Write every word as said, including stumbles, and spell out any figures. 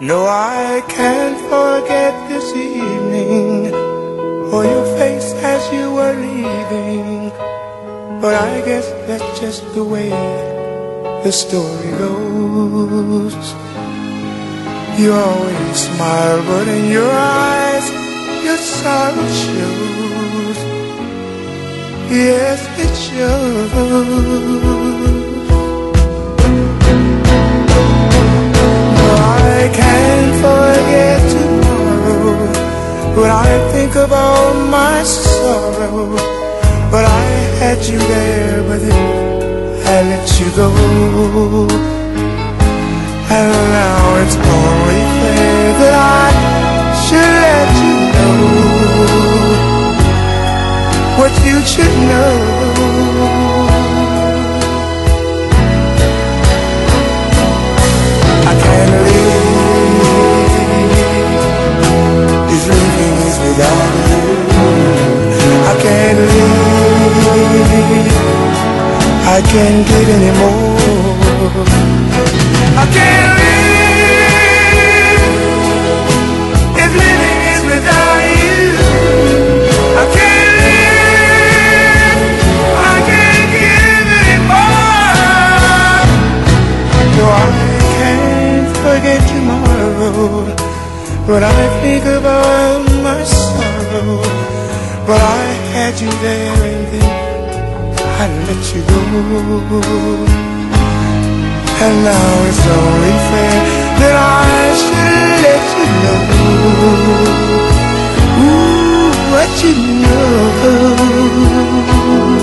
No, I can't forget this evening or your face as you were leaving. But I guess that's just the way the story goes. You always smile, but in your eyes your sorrow shows. Yes, it shows. I can't forget tomorrow when I think of all my sorrow. But I had you there, but then I let you go. And now it's only fair that I should let you know what you should know. I can't live, this living is without you. I can't live, I can't get any more. I can't live, if living is without you. I can't live, I can't give any more. No, I can't forget tomorrow when I think about my sorrow. But I had you there and then I let you go. And now it's only fair that I should let you know, ooh, what you know.